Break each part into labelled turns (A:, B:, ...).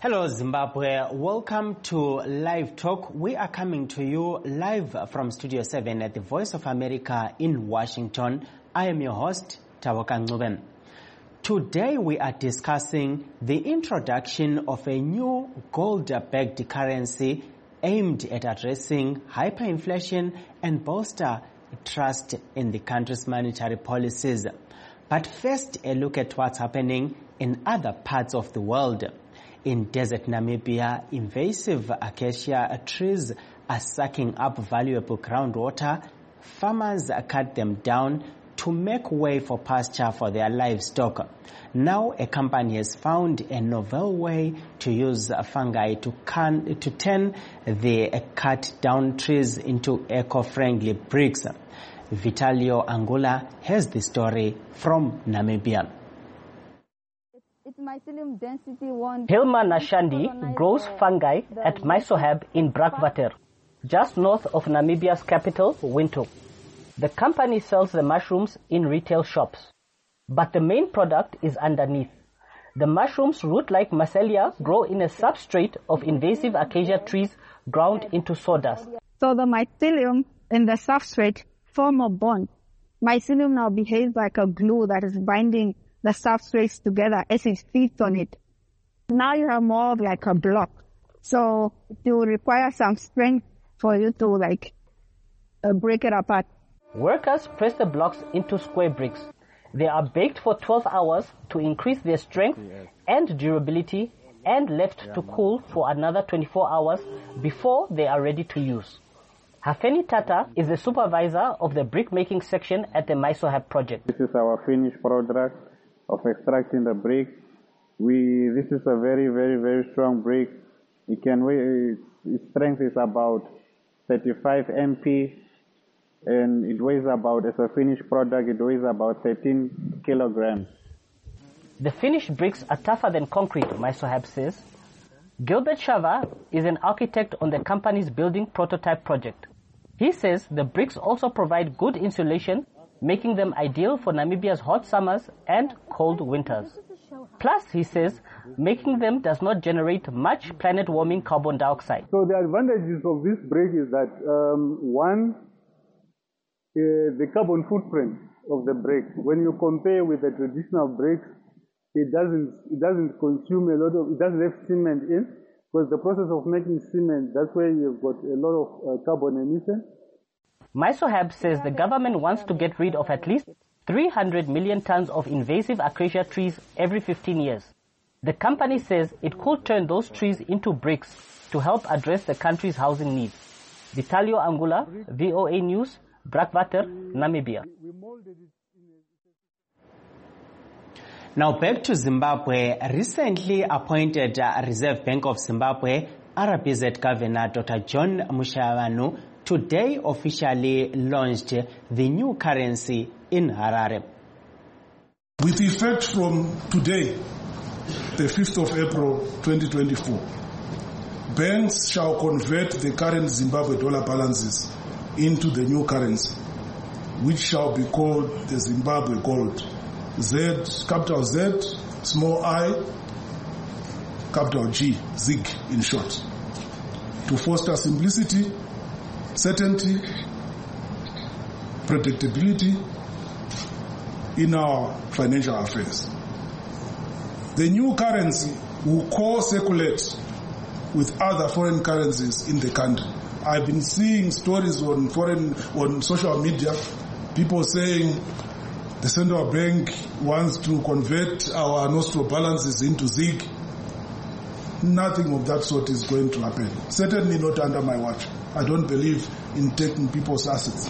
A: Hello Zimbabwe, welcome to Live Talk. We are coming to you live from Studio 7 at the Voice of America in Washington. I am your host, Tawoka Ngcuben. Today we are discussing the introduction of a new gold-backed currency aimed at addressing hyperinflation and bolster trust in the country's monetary policies. But first, a look at what's happening in other parts of the world. In desert Namibia, invasive acacia trees are sucking up valuable groundwater. Farmers cut them down to make way for pasture for their livestock. Now a company has found a novel way to use fungi to turn the cut down trees into eco-friendly bricks. Vitalio Angula has the story from Namibia.
B: Hilma Nashandi grows fungi at Misohab in Brakwater, just north of Namibia's capital, Windhoek. The company sells the mushrooms in retail shops, but the main product is underneath. The mushrooms, root like Macelia, grow in a substrate of invasive acacia trees ground into sawdust.
C: So the mycelium in the substrate form a bond. Mycelium now behaves like a glue that is binding the substrates together as it feeds on it. Now you have more of like a block. So it will require some strength for you to break it apart.
B: Workers press the blocks into square bricks. They are baked for 12 hours to increase their strength and durability and left to cool for another 24 hours before they are ready to use. Hafeni Tata is the supervisor of the brick-making section at the Misohab project.
D: This is our finished product of extracting the brick. This is a very, very, very strong brick. It can weigh, its strength is about 35 MP, and it weighs about, as a finished product, it weighs about 13 kilograms.
B: The finished bricks are tougher than concrete, Misohab says. Gilbert Shava is an architect on the company's building prototype project. He says the bricks also provide good insulation, making them ideal for Namibia's hot summers and cold winters. Plus, he says, making them does not generate much planet-warming carbon dioxide.
D: So the advantages of this brick is that, one, the carbon footprint of the brick. When you compare with the traditional bricks, it doesn't consume a lot of, it doesn't have cement in, because the process of making cement, that's where you've got a lot of carbon emission.
B: Misohab says the government wants to get rid of at least 300 million tons of invasive acacia trees every 15 years. The company says it could turn those trees into bricks to help address the country's housing needs. Vitalio Angula, VOA News, Brakwater, Namibia.
A: Now back to Zimbabwe. Recently appointed Reserve Bank of Zimbabwe, RBZ Governor Dr. John Mushavanu, today officially launched the new currency in Harare.
E: With effect from today, the 5th of April 2024, banks shall convert the current Zimbabwe dollar balances into the new currency, which shall be called the Zimbabwe Gold. Z, capital Z, small I, capital G, ZIG in short, to foster simplicity, certainty, predictability in our financial affairs. The new currency will co-circulate with other foreign currencies in the country. I've been seeing stories on social media, people saying the central bank wants to convert our nostro balances into ZIG. Nothing of that sort is going to happen. Certainly not under my watch. I don't believe in taking people's assets.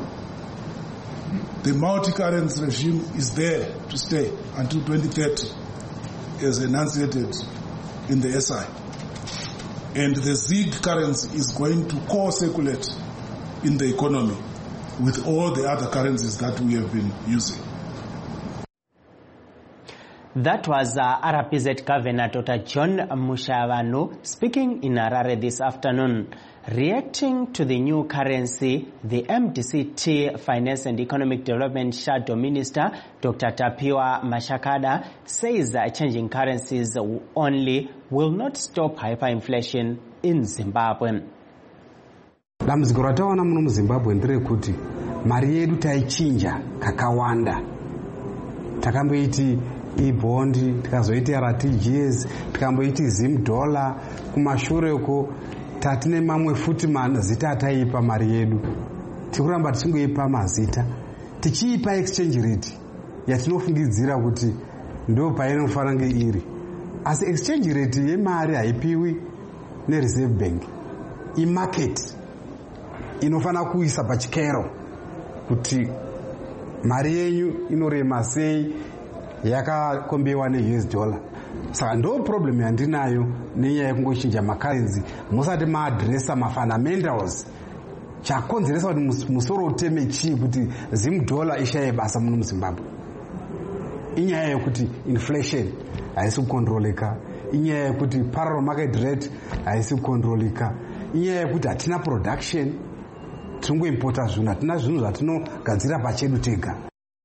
E: The multi-currency regime is there to stay until 2030, as enunciated in the SI. And the ZIG currency is going to co-circulate in the economy with all the other currencies that we have been using.
A: That was RPZ Governor Dr. John Mushavanu speaking in Harare this afternoon. Reacting to the new currency, the MDCT Finance and Economic Development Shadow Minister, Dr. Tapiwa Mashakada, says that changing currencies only will not stop hyperinflation in Zimbabwe.
F: Dambudziko rataona muno muZimbabwe nderekuti mari yedu taichinja kakawanda. Takamboiti ibondi, tikazoiti RTGS, tikamboiti Zim dollar, kumashure uko tatine mamwe futi mazita ataipa mari yedu. Tikuramba tisingoipa mazita. Tichiipa exchange rate yatinofungidzira kuti ndo painofanira kunge iri. Asi exchange rate yemari haipiwi neReserve Bank. Market inofana kuisa pachikero kuti mari yenyu inorema sei yakakombewa neUS dollar. Saka ndo problem yandinayo nenyaya yekungochinja macurrency musati maadresa mafundamentals. Chakonzeresa kuti musoro uteme chii kuti Zim dollar ishaye basa muno muZimbabwe. Inyaya yekuti inflation haisi kukontroleka, inyaya yekuti parallel market rate haisi kukontroleka, inyaya yekuti hatina production, tinongoimporta zvinhu, hatina zvinhu zvatinogadzira pachedu tega.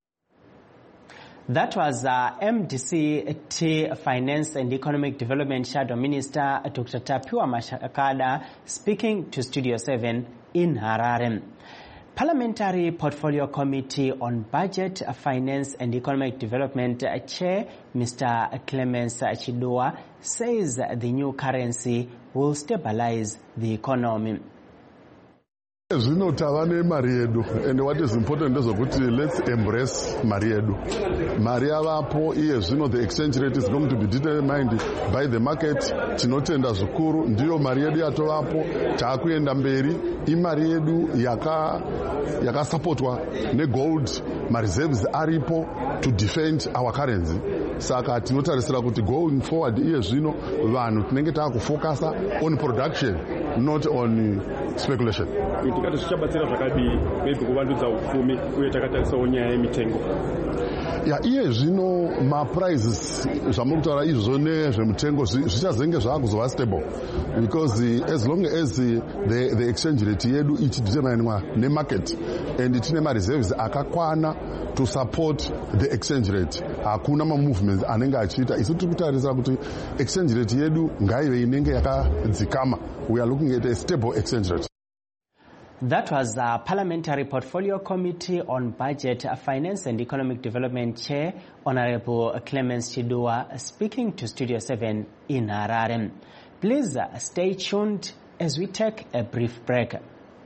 A: That was MDCT Finance and Economic Development Shadow Minister Dr. Tapiwa Mashakada speaking to Studio 7 in Harare. Parliamentary Portfolio Committee on Budget, Finance and Economic Development Chair Mr. Clemens Chidua says the new currency will stabilize the economy.
G: Zvinotava nemari yedu, and what is important is that let's embrace mari yedu. Mari yavapo iye zvino the exchange rate is going to be determined by the market. Tinotenda zvikuru ndiyo mari yedu yatovapo, taakuenda mberi. Imari yedu yakasupportwa negold, reserves aripo to defend our currency. Saka tinotarisira kuti going forward iye zvino vanhu tinenge taakufocusa on production, not on speculation.
H: Tikati zvichabatsira zvakadii maybe kuvandudza upfumi uye takatarisawo nyaya yemitengo.
G: Iye zvino maprizes zvamurikutaura izvo nezvemutengo zvichazenge zvakuzova stable because as long as the exchange rate yedu ichideterminwa nemarket and tine mareserves akakwana to support the exchange rate, hakuna mamovements anenge achiita. Isu tiri kutarisira kuti exchange rate yedu ngaive inenge yakadzikama. We are looking at a stable exchange rate.
A: That was the Parliamentary Portfolio Committee on Budget, Finance and Economic Development Chair, Honorable Clemens Chidua, speaking to Studio 7 in Harare. Please stay tuned as we take a brief break.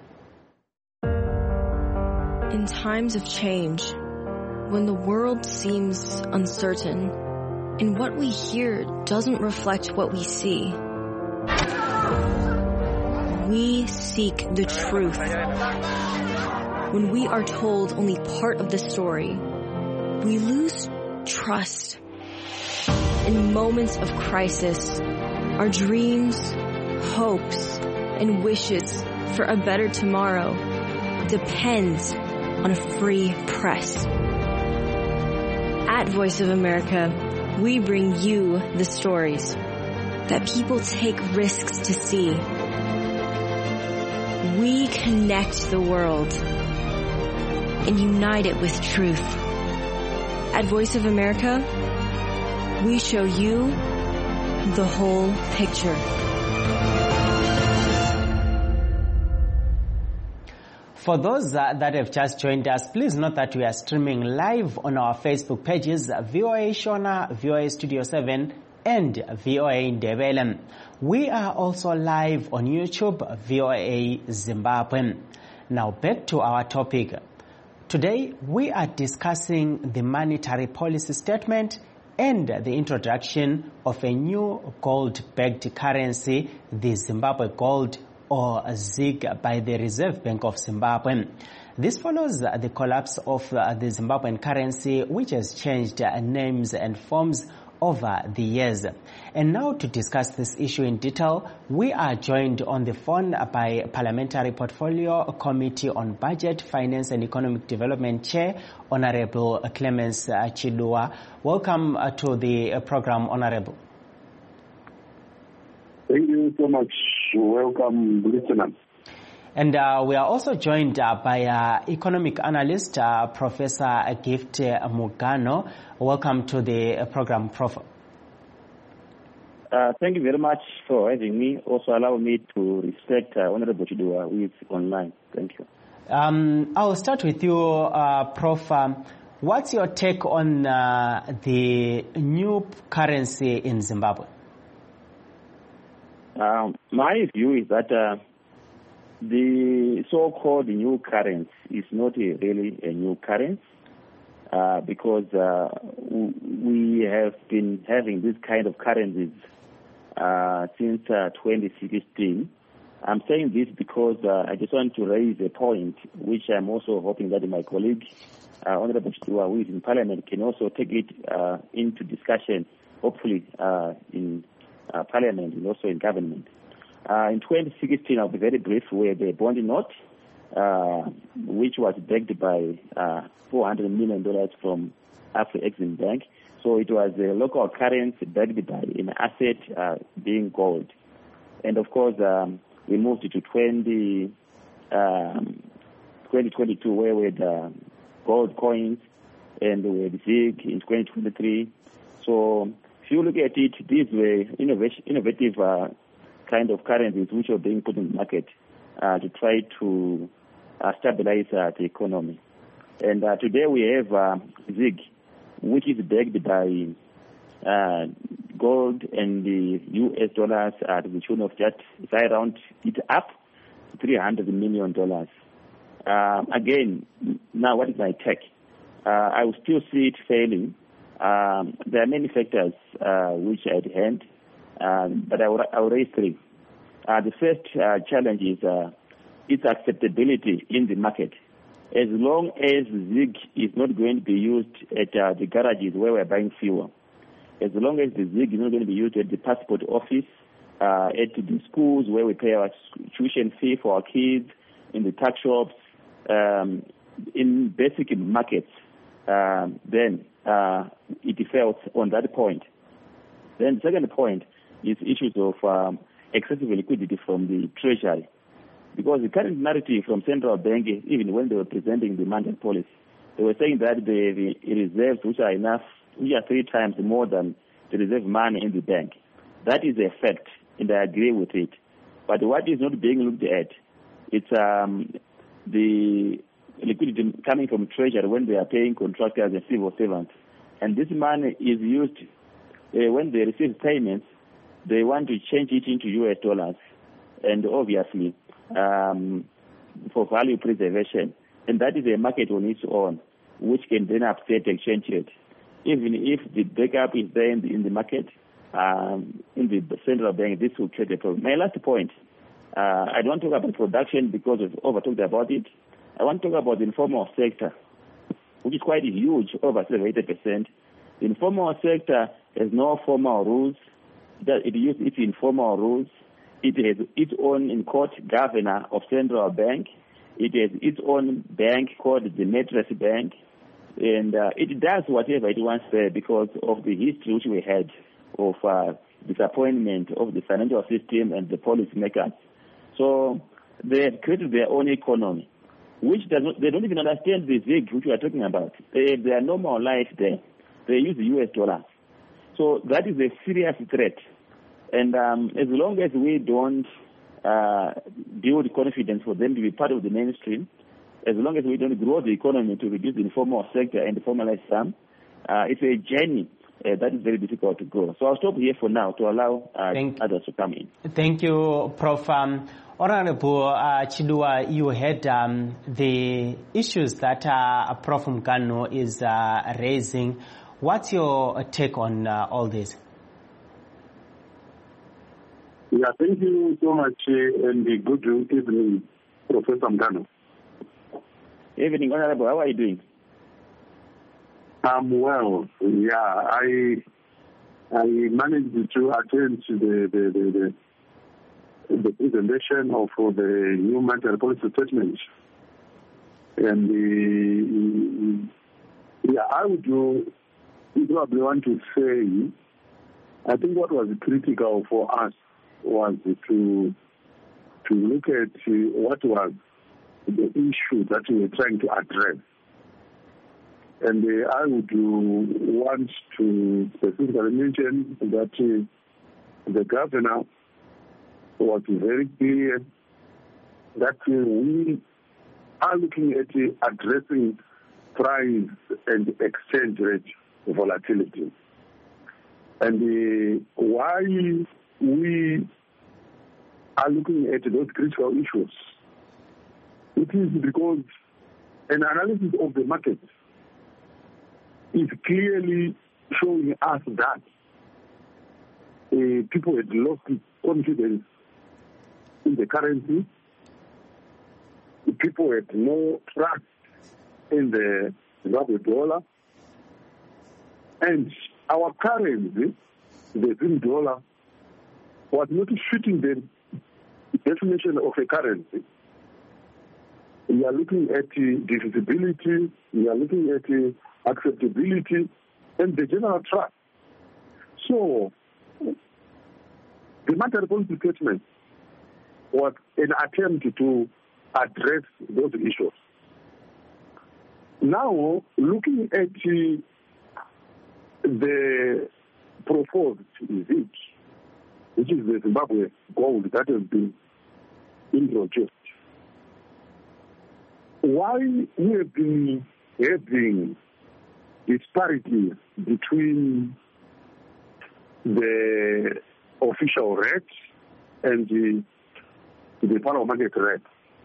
I: In times of change, when the world seems uncertain, and what we hear doesn't reflect what we see, we seek the truth. When we are told only part of the story, we lose trust. In moments of crisis, our dreams, hopes, and wishes for a better tomorrow depends on a free press. At Voice of America, we bring you the stories that people take risks to see. We connect the world and unite it with truth. At Voice of America, we show you the whole picture.
A: For those that have just joined us, please note that we are streaming live on our Facebook pages, VOA Shona, VOA Studio 7, and VOA Ndebele. We are also live on YouTube, VOA Zimbabwe. Now back to our topic. Today we are discussing the monetary policy statement and the introduction of a new gold-backed currency, the Zimbabwe Gold, or ZiG, by the Reserve Bank of Zimbabwe. This follows the collapse of the Zimbabwean currency, which has changed names and forms over the years. And now to discuss this issue in detail, we are joined on the phone by Parliamentary Portfolio Committee on Budget, Finance and Economic Development Chair, Honorable Clemens Chidua. Welcome to the program, Honorable.
J: Thank you so much. Welcome, listeners.
A: And we are also joined by economic analyst, Professor Gift Mugano. Welcome to the program, Prof.
J: Thank you very much for having me. Also allow me to respect Honorable Chidua, who is online. Thank you.
A: I'll start with you, Prof. What's your take on the new currency in Zimbabwe?
J: My view is that the so-called new currency is not really a new currency because we have been having this kind of currencies since 2016. I'm saying this because I just want to raise a point which I'm also hoping that my colleague, Honorable Chidua, who is in Parliament, can also take it into discussion, hopefully in Parliament and also in government. In 2016, I'll be very brief, we had a bond note, which was backed by $400 million from Afro-Exim Bank. So it was a local currency backed by an asset being gold. And of course, we moved to 2022, where we had gold coins, and we had ZiG in 2023. So if you look at it, these were innovative kind of currencies which are being put in the market to try to stabilize the economy. And today we have ZiG, which is backed by gold and the US dollars at the tune of just, if I round it up, $300 million. Again, now what is my take? I will still see it failing. There are many factors which are at hand, but I will raise three. The first challenge is its acceptability in the market. As long as ZiG is not going to be used at the garages where we're buying fuel, as long as the ZiG is not going to be used at the passport office, at the schools where we pay our tuition fee for our kids, in the tax shops, in basic markets, then it fails on that point. Then the second point is issues of excessive liquidity from the Treasury. Because the current narrative from central bank, even when they were presenting the monetary policy, they were saying that the reserves which are enough, which are 3 times more than the reserve money in the bank. That is a fact, and I agree with it. But what is not being looked at, it's the liquidity coming from Treasury when they are paying contractors and civil servants. And this money is used when they receive payments, they want to change it into US dollars. And obviously, for value preservation. And that is a market on its own, which can then upset the exchange rate. Even if the backup is there in the market, in the central bank, this will create a problem. My last point, I don't talk about production because we've over-talked about it. I want to talk about the informal sector, which is quite huge, over 70%. The informal sector has no formal rules. It uses its informal rules. It has its own in-court governor of central bank. It has its own bank called the Mattress Bank. And it does whatever it wants there because of the history which we had of disappointment of the financial system and the policymakers. So they have created their own economy, which they don't even understand the ZiG which we are talking about. They have their normal life there. They use the US dollars. So that is a serious threat. And as long as we don't build confidence for them to be part of the mainstream, as long as we don't grow the economy to reduce the informal sector and formalize some, it's a journey that is very difficult to grow. So I'll stop here for now to allow others to come in.
A: Thank you, Prof. Honorable Chidua, you had the issues that Prof. Mugano is raising. What's your take on all this?
J: Yeah, thank you so much, and good evening, Professor Mugano. Evening, Honorable. How are you doing?
K: I'm well. Yeah, I managed to attend to the presentation of the new monetary policy statement. And I would probably want to say, I think what was critical for us was to look at what was the issue that we were trying to address. And I would want to specifically mention that the governor was very clear that we are looking at addressing price and exchange rate volatility. And why we are looking at those critical issues, it is because an analysis of the market is clearly showing us that people had lost confidence in the currency. People had no trust in the Zimbabwe dollar. And our currency, the Zim dollar, was not fitting the definition of a currency. We are looking at divisibility, we are looking at acceptability, and the general trust. So, the monetary policy statement was an attempt to address those issues. Now, looking at the proposed ZIG, which is the Zimbabwe gold that has been introduced, why we have been having disparities between the official rate and the power market rate?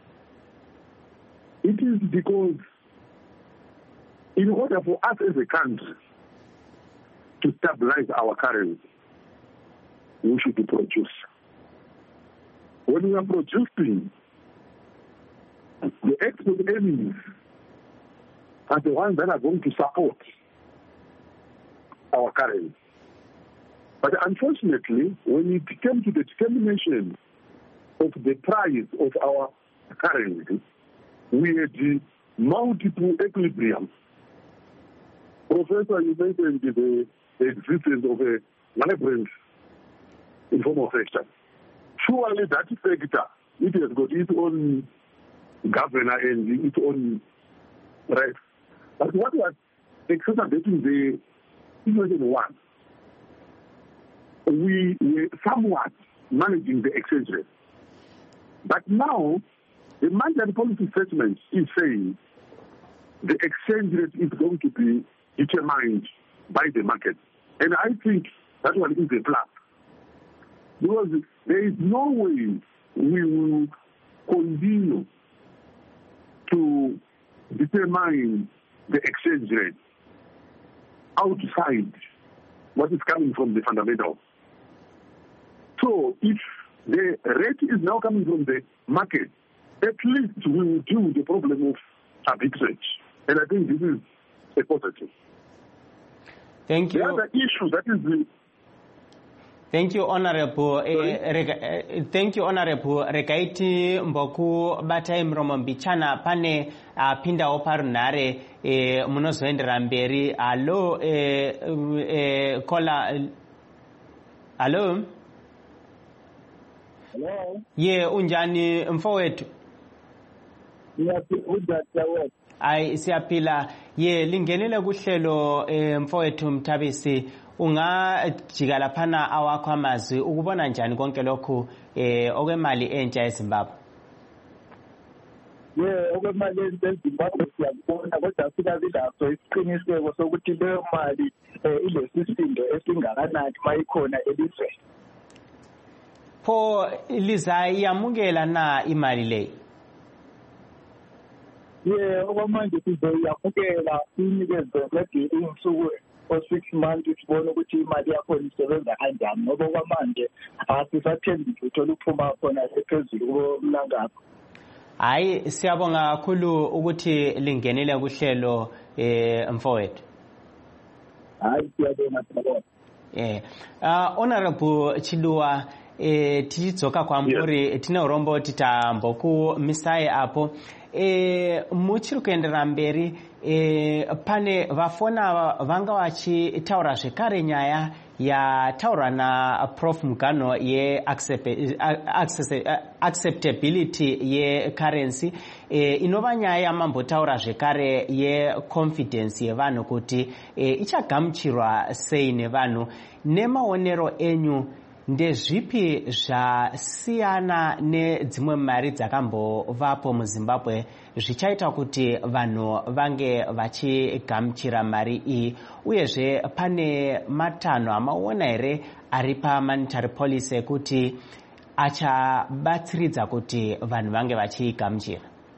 K: It is because in order for us as a country to stabilize our currency, we should produce. When we are producing, the export earnings are the ones that are going to support our currency. But unfortunately, when it came to the determination of the price of our currency, we had multiple equilibrium. Professor, you mentioned the existence of a vibrant informal sector. Surely that sector, it has got its own governor and its own rights. But what was exacerbating the situation one, we were somewhat managing the exchange rate. But now, the monetary policy statement is saying the exchange rate is going to be determined by the market. And I think that one is a plus. Because there is no way we will continue to determine the exchange rate outside what is coming from the fundamentals. So if the rate is now coming from the market, at least we will deal with the problem of arbitrage. And I think this is a positive.
A: Thank you.
K: The other issue that is the...
A: Thank you, Honorable. Thank you, Honorable. Rekaiti Mboku Batai Mromo Mbichana pane pinda oparunare munozoendera mberi. Alo kola. Alo.
L: Hello.
A: Ye unjani mfowethu. Ai siyapila. Ye lingenele kuhlelo mfowethu Mthabisi. Ungajika laphana awakho amazwi ukubona njani konke lokhu okwemali entsha eZimbabwe?
L: Okwemali entsha eZimbabwe siyabona kodwa sikabi laso isiqiniseko sokuthi leyo mali ilesisindo esingakanani mayikhona elizweni.
A: Pho liza iyamukela na imali leyo?
L: Okwamanje sizoyamukela inikezwe maybe insuku for 6 months sibona ukuthi imali yakho isebenza kanjani ngoba kwamanje asisathembi uthola uphuma khona ephezulu komnangapho.
A: Hayi siyabonga kakhulu ukuthi lingenele kuhlelo mfowethu.
L: Hayi siyabonga.
A: Honorable Chiduwa, tichidzoka kwamuri tine urombo titambokumisai apo. Muchiri kuenderera mberi, pane vafona vanga vachitaura zvekare nyaya yataurwa naProf Mugano ye-acceptability ye-currency, inova nyaya yamambotaura zvekare ye-confidence yevanhu kuti ichagamuchirwa sei nevanhu. Nemaonero enyu, ndezvipi zvasiyana nedzimwe mari dzakambovapo muZimbabwe zvichaita kuti vanhu vange vachigamuchira mari iyi, uyezve pane matanho amaona here ari pamonetary policy ekuti achabatsiridza kuti vanhu vange vachigamuchira?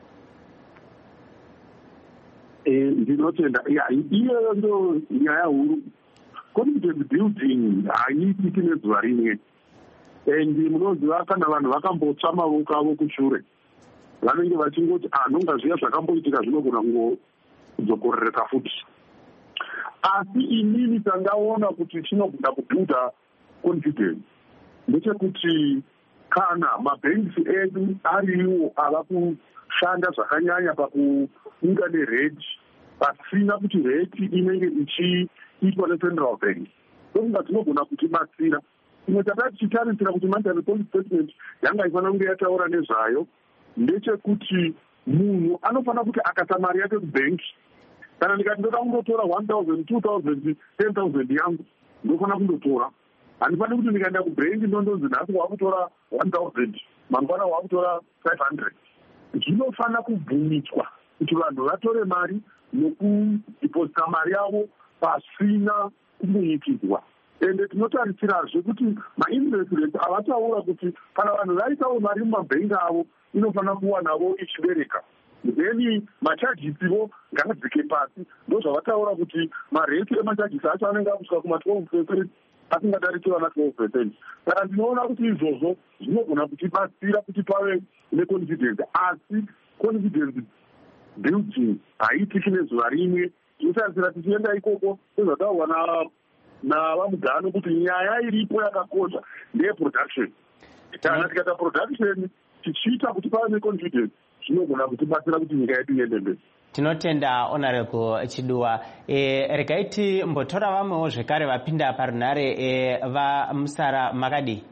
K: Ndinotenda iyoyo ndo nyaya huru. Confidence building haiitiki nezuva rimwe, and munoziva kana vanhu vakambotsva mavoko avo kushure vanenge vachingoti nonga zviya zvakamboitika zvinogona kudzokorereka futi. Asi inini tandaona kuti chinogona kubhudha confidence ndechekuti kana mabhengi edu ariwo ava kushanda zvakanyanya pakuunga nereti pasina kuti reti inenge ichiitwa necentral bank, ndokunga tinogona kutibatsira. Imwe takati tichitarisira kuti monetary policy statement yanga ifanira kunge yataura nezvayo ndechekuti munhu anofanira kuti akasa mari yake kubhenki, kana ndikati ndoda kundotora 1,000, 2,000, 10,000 yangu ndofanira kundotora. Handifaniri kuti ndikaenda kubhenki ndondonzi nhasi wakutora 1,000 mangwana wakutora 500. Zvinofanira kubvumidzwa kuti vanhu vatore mari nokudhiposita mari yavo pasina kumbuyikidzwa. Ende tinotarisirazve kuti ma-interest rate avataura kuti kana vanhu vaitawo mari mumabhengi avo inofanira kuwanavo ichibereka, then machajisivo ngadzike pasi. Ndozvavataura kuti mareti emachajisi acho anenge akusvika kuma-12% asingadariki vana 12%. Saka ndinoona kuti izvozvo zvinogona kutibatsira kuti pave neconfidence, asi confidence building haiitiki nezuva rimwe. Tinotarisira tichienda ikoko sezvataurwa navaMugano kuti nyaya iripo yakakosha ndeyeproduction. Kana tikaita production tichiita kuti pave neconfidence zvinogona kutibatsira kuti nyika yedu iende mberi.
A: Tinotenda Honorable Chiduwa. Regai mbotora vamwewo zvekare vapinda parunhare vamusara makadi.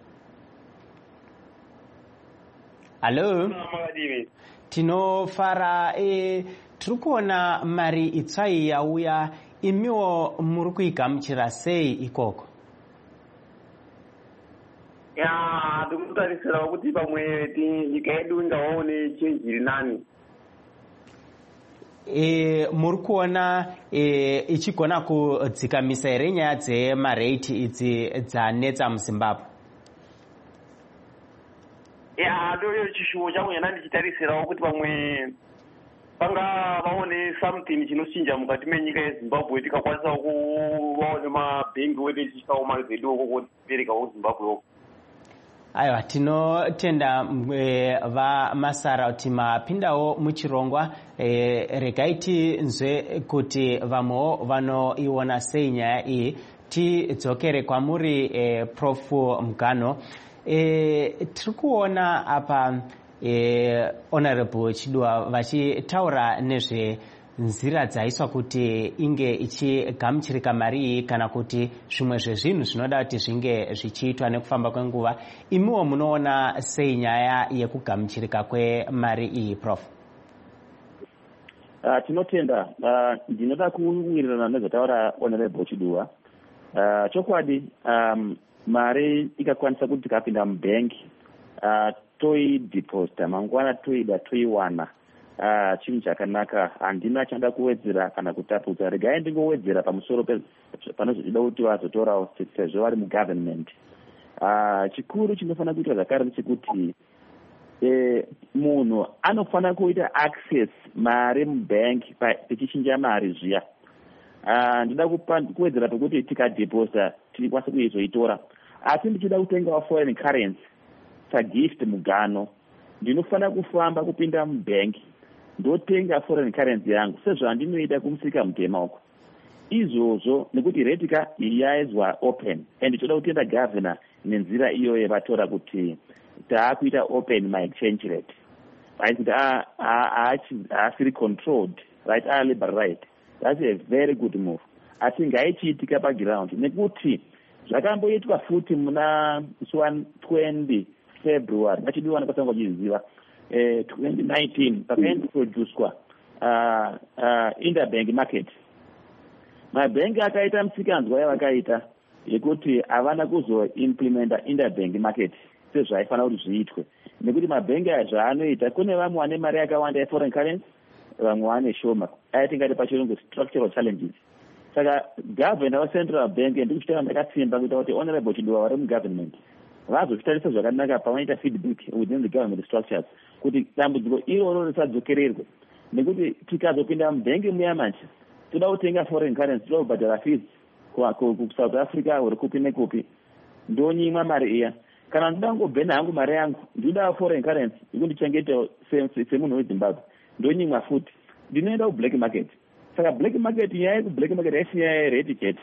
A: Hello? Tinofara, tiri kuona mari itsvai yauya, imiwo muri kuigamuchira sei ikoko?
M: Ndikutarisirawo kuti pamwe nyika yedu ingaone chenji iri nani.
A: Muri kuona ichigona kudzikamisa here nyaya dzemarate idzi dzanetsa muZimbabwe?
M: Ndoyo chishuwo changu yana ndichitarisirawo kuti pamwe panga vaone something chinochinja mukati menyika yeZimbabwe, tikakwanisa kuvaone mabhengi wede tichikawo mari dzedu okoko tiberekawo Zimbabwe oko.
A: Aiwa, tinotenda vamasara kuti mapindawo muchirongwa. Regai tinzwe kuti vamwewo vanoiona sei nyaya iyi. Tidzokere kwamuri Prof Mugano. Tiri kuona apa Honorable Chiduwa vachitaura nezvenzira dzaiswa kuti inge ichigamuchirika mari iyi kana kuti zvimwe zvezvinhu zvinoda kuti zvinge zvichiitwa nekufamba kwenguva. Imiwo munoona sei nyaya yekugamuchirika kwemari iyi, Prof?
J: Tinotenda. Ndinoda kuwirirana nezvataura Honorable Chiduwa. Chokwadi, mari ikakwanisa kuti tikapinda mubhengi toidhiposita mangwana toida toiwana, chinhu chakanaka. Handina chanda kuwedzera kana kutapudza. Regai ndingowedzera pamusoro panozvida kuti vazotorawo sezvo vari mugovernment. Chikuru chinofanira kuitwa zvakare ndechekuti munhu anofanira kuita access mari mubhengi techichinja mari zviya. Ndida kuwedzera pekuti tikadhiposita tikwanisa kuizoitora, asi ndichida kutengawo foreign currency sagift Mugano, ndinofanira kufamba kupinda mubhengi ndotenga foreign currency yangu sezvo handinoita kumusika mutema uko. izvozvo nekuti rate yaizwa open and toda kutenda governor nenzira iyoyo vatora kuti taakuita open my-exchange rate right kuti haasiri controlled right liberalized. That's a very good move. I think haichiitika paground nekuti zvakamboitwa futi muna 20 February vachidiwa nekutanga vachiziva 2019 pakaintroducwa interbank market. Mabhengi akaita misikanzwa yavakaita yekuti havana kuzoimplementa interbank market sezvaifanira kuti zviitwe nekuti mabhengi aya zvaanoita kune vamwe vane mari yakawanda yeforeign currency vamwe vane shoma aitingati pachirungu structural challenges. Saka governor wacentral bank ndikuchitanga ndakatsimba kuita kuti honorable Chiduwa vari mugovernment vazozvitarisa zvakanaka pavanoita feedback within the government structures kuti dambudziko iroro risadzokererwe nekuti tikazopinda mubhengi muya manje toda kutenga foreign currency toda kubhadhara fees kuSouth Africa uri kupi nekupi ndonyimwa mari iya kana ndoda ngobhena hangu mari yangu ndinoda foreign currency ikundichengeta semunhu weZimbabwe ndonyimwa futi ndinoenda kublack market. Saka black market yaye kublack market yaisiya eradicate.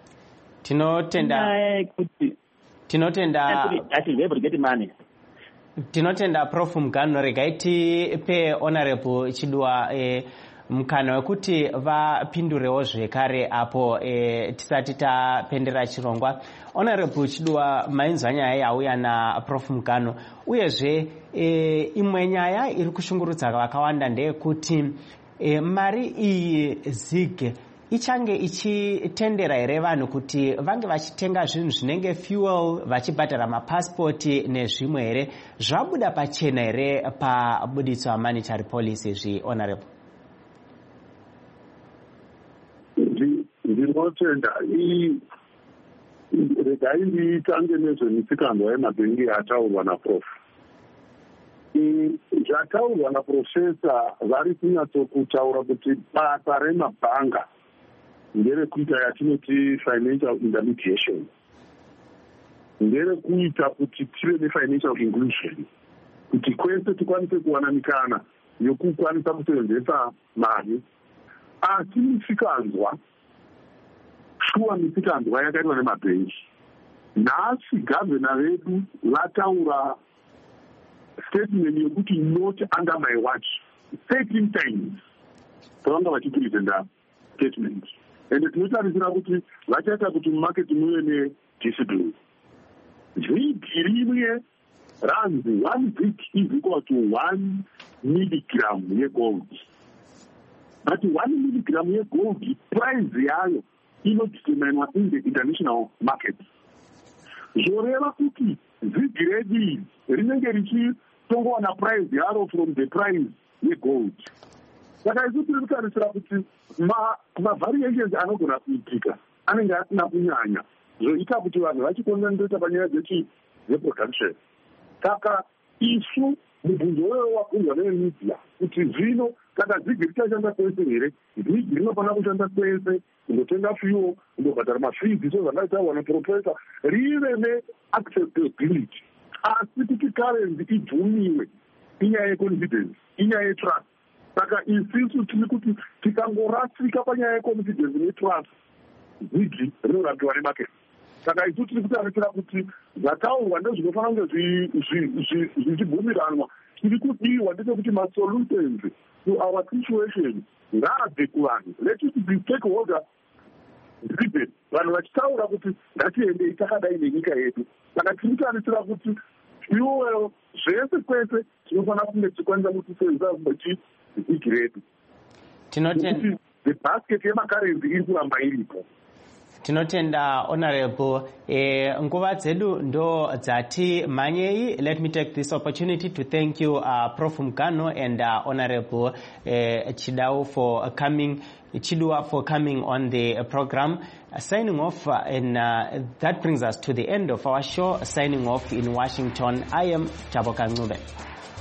A: Tinotenda Prof Mugano. Regai tipe Honorable Chiduwa mukana wekuti vapindurewo zvekare apo tisati tapendera chirongwa. Honorable Chiduwa, mainzwa nyaya yauya naProf Mugano uyezve imwe nyaya iri kushungurudza vakawanda ndeyekuti mari iyi ZiG ichange ichitendera here vanhu kuti vange vachitenga zvinhu zvinenge fuel vachibhadhara mapasipoti nezvimwe here zvabuda pachena here pabudiso yemonetary policy zvihonorable?
K: Ndinotenda regai nditange nezvemisikanzwa yemabhengi yataurwa naProf. Zvataurwa naprofesa vari kunyatsokutaura kuti basa remabhanga nderekuita yatinoti financial intermediation, nderekuita kuti tive nefinancial inclusion, kuti kwese tikwanise kuwana mikana yokukwanisa kusevenzesa mari. Asi misikanzwa shuwa misikanzwa yakaitwa nemabhengi. Nhasi gavhena vedu vataura statement yokuti not under my watch 13 times pavanga vachipresenta statement, and tinotarisira kuti vachaita kuti mumarket muve nediscipline. Vhiki rimwe ranzi 1 brick is equal to 1 milligram yegold, but 1 milligram yegold price yayo inodeterminwa in the international market. Zvoreva kuti zigiredi rinenge richitongowana price yaro from the price yegold. Saka isu tiri kutarisira kuti mavariations anogona kuitika anenge asina kunyanya zvoita kuti vanhu vachikonzentrata panyaya dzeproduction. Saka isu mubvunzo wewo wabvunzwa nemedia kuti zvino kana zigi richashanda kwese here, zigi rinofanira kushanda kwese, kundotenga fuel, kundobhadhara mafees, so zvakaitaurwa naprofesa, rive neaccessibility. Asi kuti currency ibvumiwe inyaya yeconfidence, inyaya yetrust. Saka isisu tiri kuti tikangorasika panyaya yeconfidence netrust, zigi rinorapiwa nemarket. Saka isu tiri kutarisira kuti zvataurwa ndozvinofanira kunge zvichibvumiranwa. Tiri kudiwa ndechekuti masolutions to our situation ngaabve kuvanhu. Let it be stakeholder driven. Vanhu vachitaura kuti ngatiendei takadai nenyika yedu. Saka tiri kutarisira kuti fuel zvese kwese tinofanira kunge tichikwanisa kutisevenzesa kuti zigi redu. Tinotenda the basket yemakarenzi iri kuramba iripo.
A: Tinotenda Honorable. Nguva dzedu ndo dzati manyei. Let me take this opportunity to thank you Prof Mugano and Honorable Chiduwa for coming on the program. Signing off, and that brings us to the end of our show. Signing off in Washington, I am Taboka Ncube.